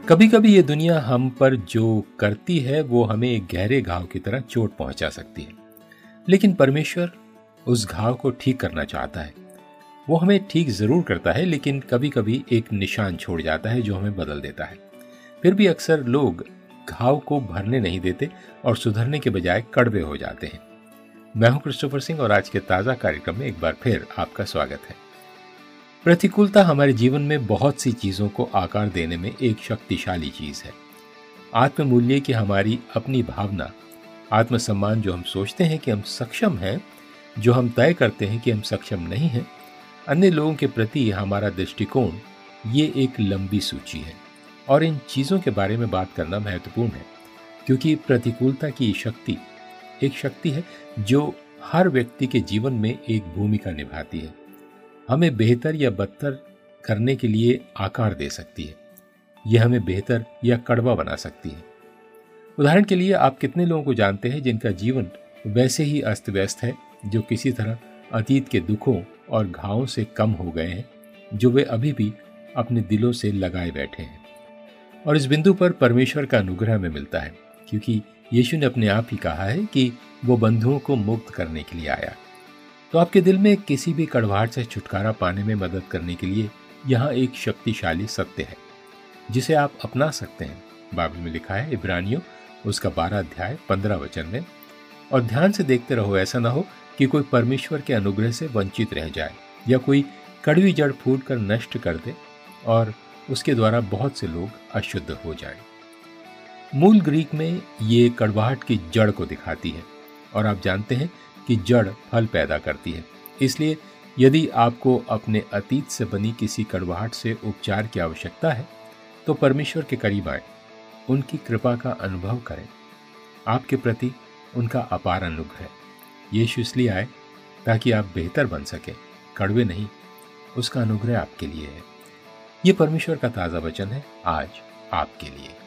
कभी कभी ये दुनिया हम पर जो करती है वो हमें एक गहरे घाव की तरह चोट पहुंचा सकती है, लेकिन परमेश्वर उस घाव को ठीक करना चाहता है। वो हमें ठीक जरूर करता है, लेकिन कभी कभी एक निशान छोड़ जाता है जो हमें बदल देता है। फिर भी अक्सर लोग घाव को भरने नहीं देते और सुधरने के बजाय कड़वे हो जाते हैं। मैं हूं क्रिस्टोफर सिंह और आज के ताजा कार्यक्रम में एक बार फिर आपका स्वागत है। प्रतिकूलता हमारे जीवन में बहुत सी चीजों को आकार देने में एक शक्तिशाली चीज है। आत्ममूल्य की हमारी अपनी भावना, आत्मसम्मान जो हम सोचते हैं कि हम सक्षम हैं, जो हम तय करते हैं कि हम सक्षम नहीं हैं, अन्य लोगों के प्रति हमारा दृष्टिकोण, ये एक लंबी सूची है और इन चीजों के बारे में बात करना महत्वपूर्ण है, क्योंकि प्रतिकूलता की शक्ति एक शक्ति है जो हर व्यक्ति के जीवन में एक भूमिका निभाती है। हमें बेहतर या बदतर करने के लिए आकार दे सकती है। यह हमें बेहतर या कड़वा बना सकती है। उदाहरण के लिए, आप कितने लोगों को जानते हैं जिनका जीवन वैसे ही अस्त व्यस्त है, जो किसी तरह अतीत के दुखों और घावों से कम हो गए हैं, जो वे अभी भी अपने दिलों से लगाए बैठे हैं। और इस बिंदु पर परमेश्वर का अनुग्रह में मिलता है, क्योंकि यीशु ने अपने आप ही कहा है कि वो बंधुओं को मुक्त करने के लिए आया। तो आपके दिल में किसी भी कड़वाहट से छुटकारा पाने में मदद करने के लिए यहाँ एक शक्तिशाली सत्य है जिसे आप अपना सकते हैं। बाइबल में लिखा है, इब्रानियों उसका 12 अध्याय 15 वचन में, और ध्यान से देखते रहो, ऐसा ना हो कि कोई परमेश्वर के अनुग्रह से वंचित रह जाए या कोई कड़वी जड़ फूट कर नष्ट कर दे और उसके द्वारा बहुत से लोग अशुद्ध हो जाए। मूल ग्रीक में ये कड़वाहट की जड़ को दिखाती है, और आप जानते हैं कि जड़ फल पैदा करती है। इसलिए यदि आपको अपने अतीत से बनी किसी कड़वाहट से उपचार की आवश्यकता है, तो परमेश्वर के करीब आए, उनकी कृपा का अनुभव करें। आपके प्रति उनका अपार अनुग्रह। यीशु इसलिए आए ताकि आप बेहतर बन सकें, कड़वे नहीं। उसका अनुग्रह आपके लिए है। ये परमेश्वर का ताजा वचन है आज आपके लिए।